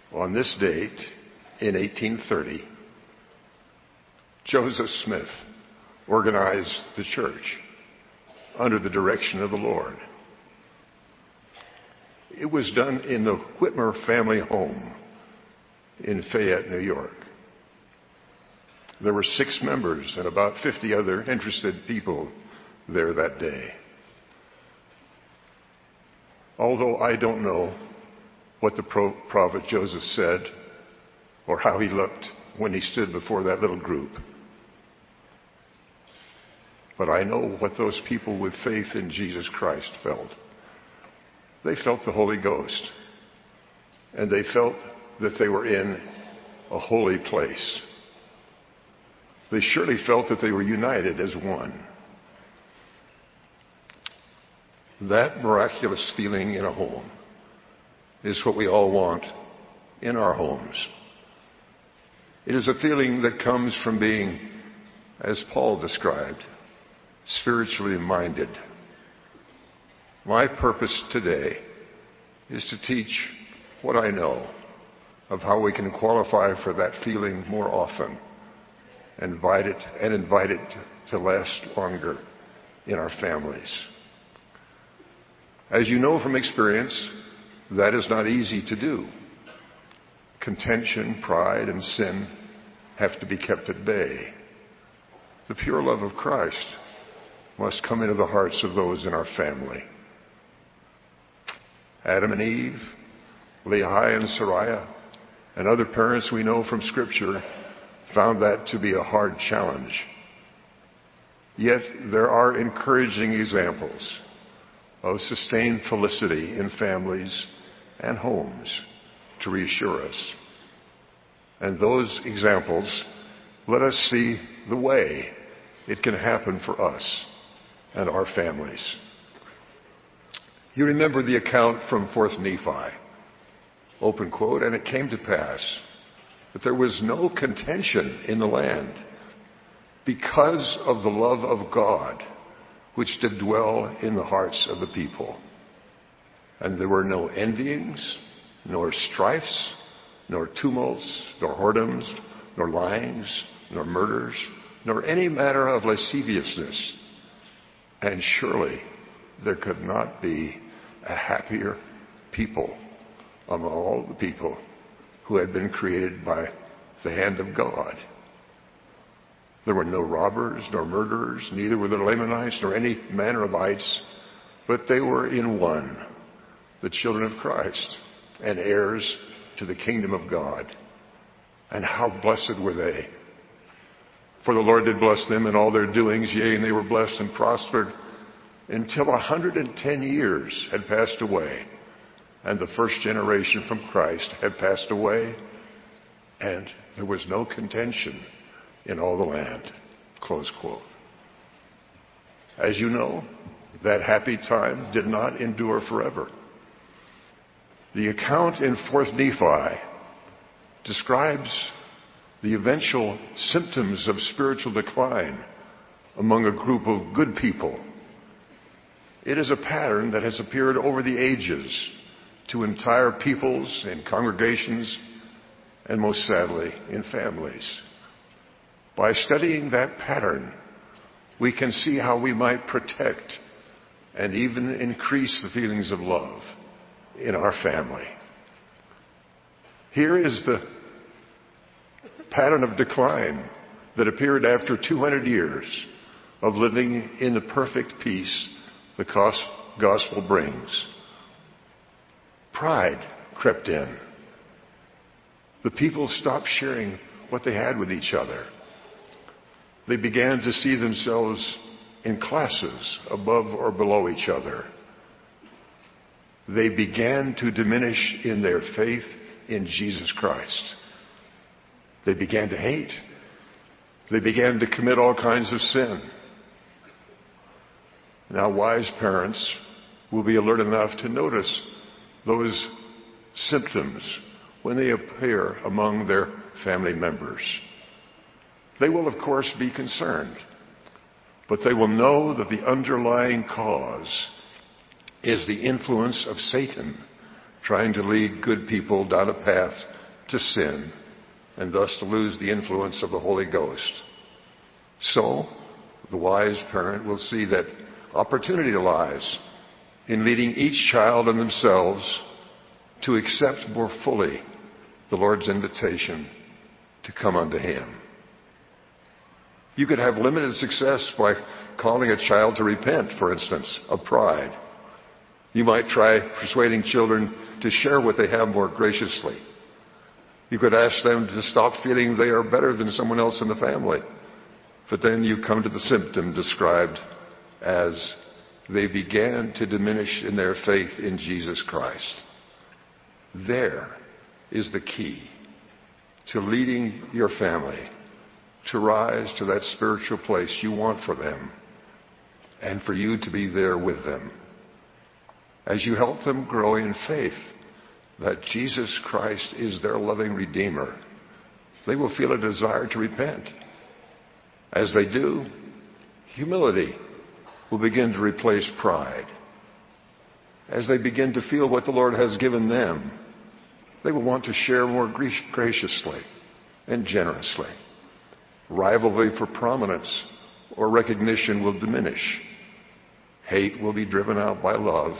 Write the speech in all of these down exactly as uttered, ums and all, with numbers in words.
On this date, in eighteen thirty, Joseph Smith organized the church under the direction of the Lord. It was done in the Whitmer family home in Fayette, New York. There were six members and about fifty other interested people there that day. Although I don't know what the prophet Joseph said or how he looked when he stood before that little group, but I know what those people with faith in Jesus Christ felt. They felt the Holy Ghost, and they felt that they were in a holy place. They surely felt that they were united as one. That miraculous feeling in a home is what we all want in our homes. It is a feeling that comes from being, as Paul described, spiritually minded. My purpose today is to teach what I know of how we can qualify for that feeling more often, and invite it and invite it to last longer in our families. As you know from experience, that is not easy to do. Contention, pride, and sin have to be kept at bay. The pure love of Christ must come into the hearts of those in our family. Adam and Eve, Lehi and Sariah, and other parents we know from Scripture found that to be a hard challenge. Yet there are encouraging examples of sustained felicity in families and homes to reassure us. And those examples let us see the way it can happen for us and our families. You remember the account from Fourth Nephi, open quote, and it came to pass that there was no contention in the land because of the love of God which did dwell in the hearts of the people. And there were no envyings, nor strifes, nor tumults, nor whoredoms, nor lyings, nor murders, nor any manner of lasciviousness. And surely there could not be a happier people among all the people who had been created by the hand of God. There were no robbers, nor murderers, neither were there Lamanites, nor any manner of ites, but they were in one, the children of Christ, and heirs to the kingdom of God. And how blessed were they! For the Lord did bless them in all their doings, yea, and they were blessed and prospered until a hundred and ten years had passed away, and the first generation from Christ had passed away, and there was no contention in all the land. Close quote. As you know, that happy time did not endure forever. The account in Fourth Nephi describes the eventual symptoms of spiritual decline among a group of good people. It is a pattern that has appeared over the ages to entire peoples and congregations, and most sadly, in families. By studying that pattern, we can see how we might protect and even increase the feelings of love in our family. Here is the pattern of decline that appeared after two hundred years of living in the perfect peace the gospel brings. Pride crept in. The people stopped sharing what they had with each other. They began to see themselves in classes above or below each other. They began to diminish in their faith in Jesus Christ. They began to hate. They began to commit all kinds of sin. Now, wise parents will be alert enough to notice those symptoms when they appear among their family members. They will, of course, be concerned, but they will know that the underlying cause is the influence of Satan trying to lead good people down a path to sin and thus to lose the influence of the Holy Ghost. So, the wise parent will see that opportunity lies in leading each child and themselves to accept more fully the Lord's invitation to come unto Him. You could have limited success by calling a child to repent, for instance, of pride. You might try persuading children to share what they have more graciously. You could ask them to stop feeling they are better than someone else in the family. But then you come to the symptom described as they began to diminish in their faith in Jesus Christ. There is the key to leading your family to rise to that spiritual place you want for them and for you to be there with them. As you help them grow in faith that Jesus Christ is their loving Redeemer, they will feel a desire to repent. As they do, humility will begin to replace pride. As they begin to feel what the Lord has given them, they will want to share more graciously and generously. Rivalry for prominence or recognition will diminish. Hate will be driven out by love.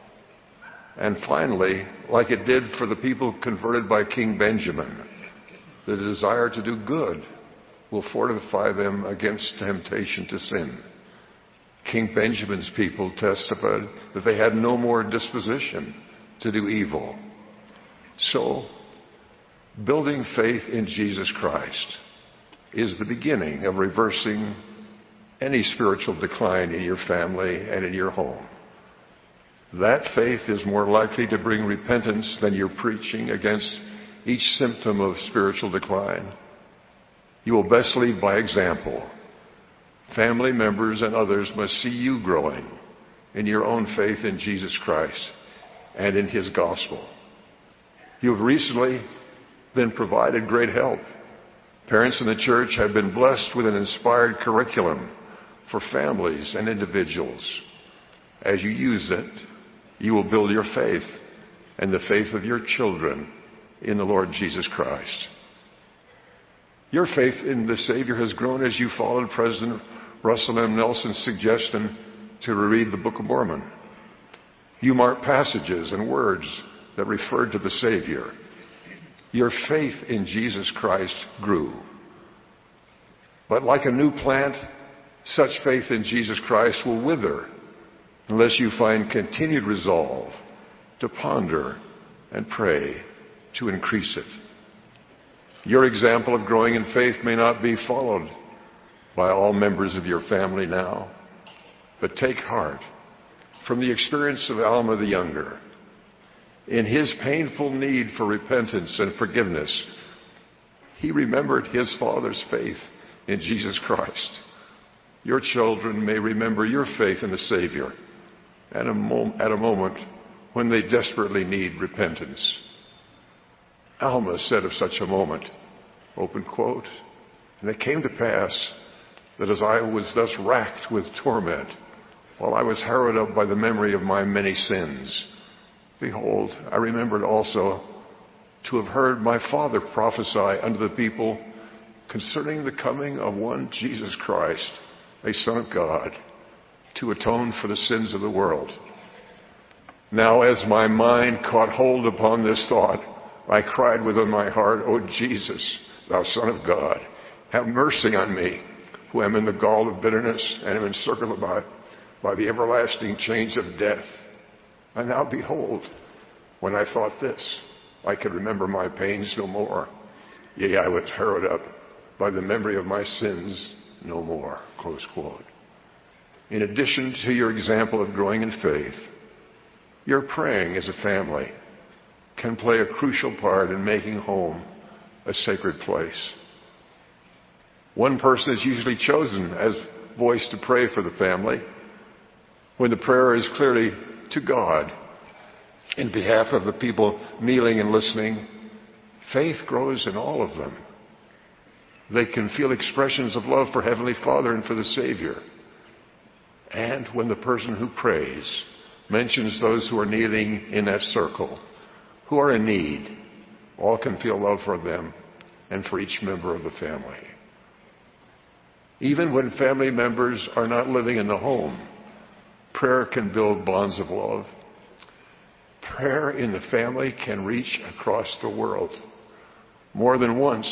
And finally, like it did for the people converted by King Benjamin, the desire to do good will fortify them against temptation to sin. King Benjamin's people testified that they had no more disposition to do evil. So, building faith in Jesus Christ is the beginning of reversing any spiritual decline in your family and in your home. That faith is more likely to bring repentance than your preaching against each symptom of spiritual decline. You will best lead by example. Family members and others must see you growing in your own faith in Jesus Christ and in His gospel. You have recently been provided great help. Parents in the church have been blessed with an inspired curriculum for families and individuals. As you use it, you will build your faith and the faith of your children in the Lord Jesus Christ. Your faith in the Savior has grown as you followed President Russell M. Nelson's suggestion to reread the Book of Mormon. You marked passages and words that referred to the Savior. Your faith in Jesus Christ grew. But like a new plant, such faith in Jesus Christ will wither unless you find continued resolve to ponder and pray to increase it. Your example of growing in faith may not be followed by all members of your family now, but take heart from the experience of Alma the Younger. In his painful need for repentance and forgiveness, he remembered his father's faith in Jesus Christ. Your children may remember your faith in the Savior at a, mom- at a moment when they desperately need repentance. Alma said of such a moment, open quote, "And it came to pass that as I was thus racked with torment, while I was harrowed up by the memory of my many sins, behold, I remembered also to have heard my father prophesy unto the people concerning the coming of one Jesus Christ, a Son of God, to atone for the sins of the world. Now as my mind caught hold upon this thought, I cried within my heart, O Jesus, thou Son of God, have mercy on me, who am in the gall of bitterness and am encircled by, by the everlasting chains of death. And now behold, when I thought this, I could remember my pains no more. Yea, I was harrowed up by the memory of my sins no more." Close quote. In addition to your example of growing in faith, your praying as a family can play a crucial part in making home a sacred place. One person is usually chosen as voice to pray for the family when the prayer is clearly to God in behalf of the people kneeling and listening. Faith grows in all of them. They can feel expressions of love for Heavenly Father and for the Savior. And when the person who prays mentions those who are kneeling in that circle, who are in need, all can feel love for them and for each member of the family. Even when family members are not living in the home, prayer can build bonds of love. Prayer in the family can reach across the world. More than once,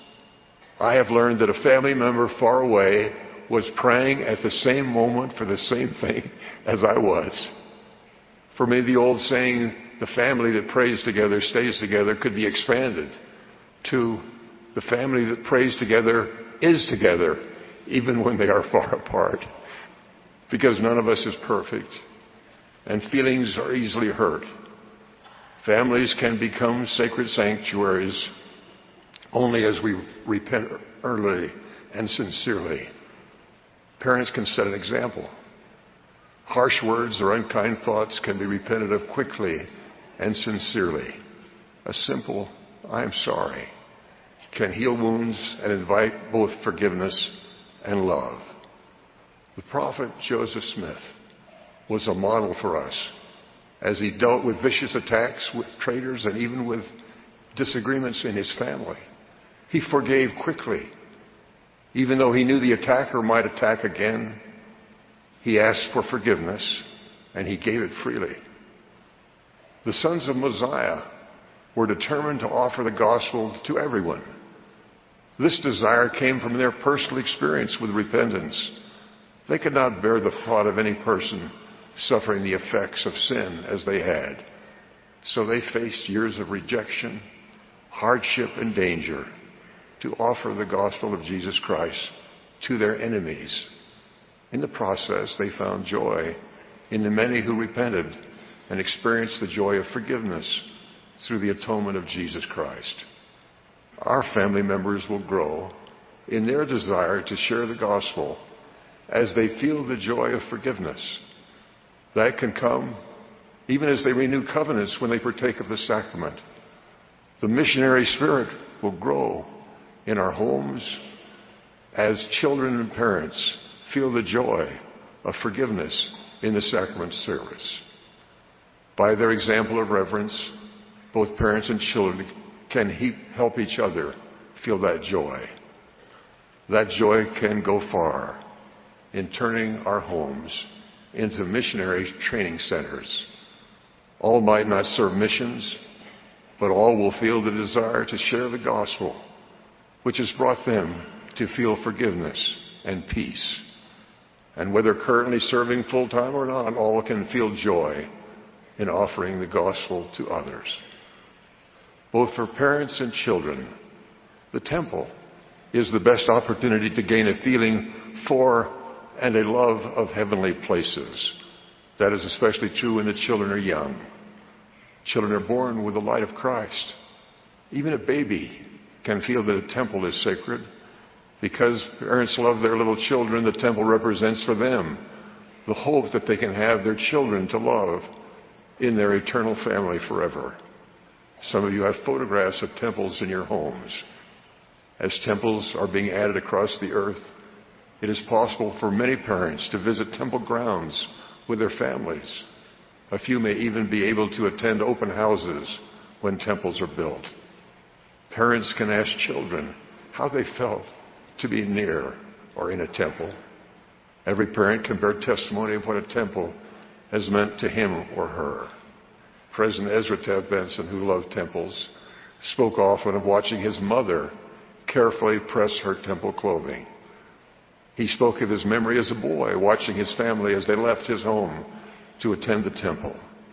I have learned that a family member far away was praying at the same moment for the same thing as I was. For me, the old saying, the family that prays together stays together, could be expanded to the family that prays together is together, even when they are far apart. Because none of us is perfect, and feelings are easily hurt. Families can become sacred sanctuaries only as we repent early and sincerely. Parents can set an example. Harsh words or unkind thoughts can be repented of quickly and sincerely. A simple, "I'm sorry," can heal wounds and invite both forgiveness and love. The prophet Joseph Smith was a model for us as he dealt with vicious attacks, with traitors, and even with disagreements in his family. He forgave quickly. Even though he knew the attacker might attack again, he asked for forgiveness, and he gave it freely. The sons of Mosiah were determined to offer the gospel to everyone. This desire came from their personal experience with repentance. They could not bear the thought of any person suffering the effects of sin as they had. So they faced years of rejection, hardship, and danger to offer the gospel of Jesus Christ to their enemies. In the process, they found joy in the many who repented and experienced the joy of forgiveness through the atonement of Jesus Christ. Our family members will grow in their desire to share the gospel as they feel the joy of forgiveness. That can come even as they renew covenants when they partake of the sacrament. The missionary spirit will grow in our homes as children and parents feel the joy of forgiveness in the sacrament service. By their example of reverence, both parents and children can help each other feel that joy. That joy can go far in turning our homes into missionary training centers. All might not serve missions, but all will feel the desire to share the gospel, which has brought them to feel forgiveness and peace. And whether currently serving full-time or not, all can feel joy in offering the gospel to others. Both for parents and children, the temple is the best opportunity to gain a feeling for and a love of heavenly places. That is especially true when the children are young. Children are born with the light of Christ. Even a baby can feel that a temple is sacred. Because parents love their little children, the temple represents for them the hope that they can have their children to love in their eternal family forever. Some of you have photographs of temples in your homes. As temples are being added across the earth, it is possible for many parents to visit temple grounds with their families. A few may even be able to attend open houses when temples are built. Parents can ask children how they felt to be near or in a temple. Every parent can bear testimony of what a temple has meant to him or her. President Ezra Taft Benson, who loved temples, spoke often of watching his mother carefully press her temple clothing. He spoke of his memory as a boy, watching his family as they left his home to attend the temple.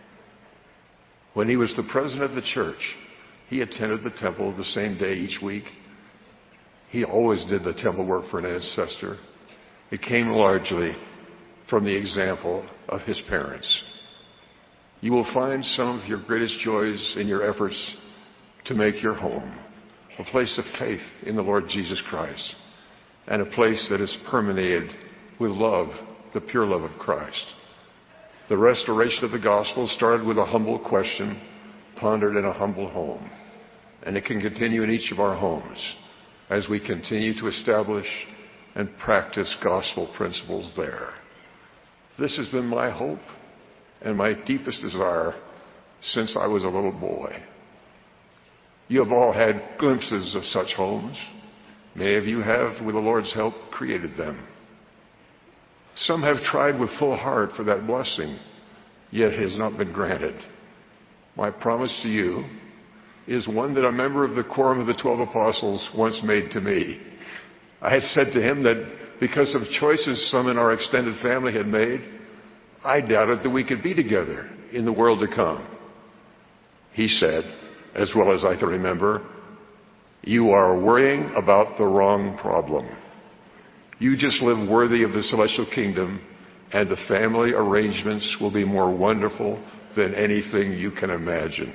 When he was the president of the church, he attended the temple the same day each week. He always did the temple work for an ancestor. It came largely from the example of his parents. You will find some of your greatest joys in your efforts to make your home a place of faith in the Lord Jesus Christ and a place that is permeated with love, the pure love of Christ. The restoration of the gospel started with a humble question pondered in a humble home, and it can continue in each of our homes as we continue to establish and practice gospel principles there. This has been my hope and my deepest desire since I was a little boy. You have all had glimpses of such homes. Many of you have, with the Lord's help, created them. Some have tried with full heart for that blessing, yet it has not been granted. My promise to you is one that a member of the quorum of the twelve apostles once made to me. I had said to him that because of choices some in our extended family had made, I doubted that we could be together in the world to come. He said, as well as I can remember, "You are worrying about the wrong problem. You just live worthy of the celestial kingdom, and the family arrangements will be more wonderful than anything you can imagine."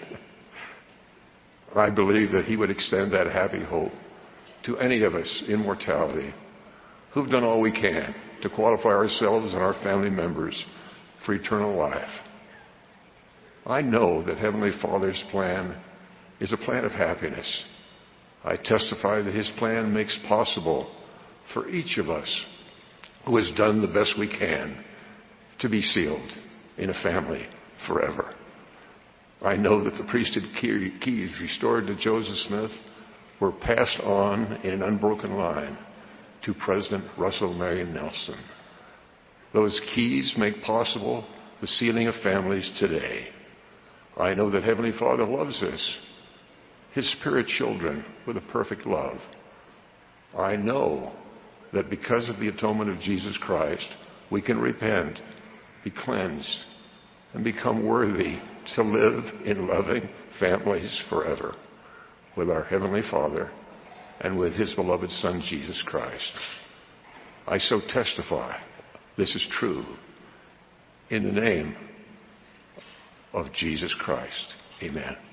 I believe that he would extend that happy hope to any of us in mortality who've done all we can to qualify ourselves and our family members for eternal life. I know that Heavenly Father's plan is a plan of happiness. I testify that his plan makes possible for each of us who has done the best we can to be sealed in a family forever. I know that the priesthood keys restored to Joseph Smith were passed on in an unbroken line to President Russell Marion Nelson. Those keys make possible the sealing of families today. I know that Heavenly Father loves us, his spirit children, with a perfect love. I know that because of the atonement of Jesus Christ, we can repent, be cleansed, and become worthy to live in loving families forever with our Heavenly Father and with his beloved Son, Jesus Christ. I so testify this is true in the name of Jesus Christ. Amen.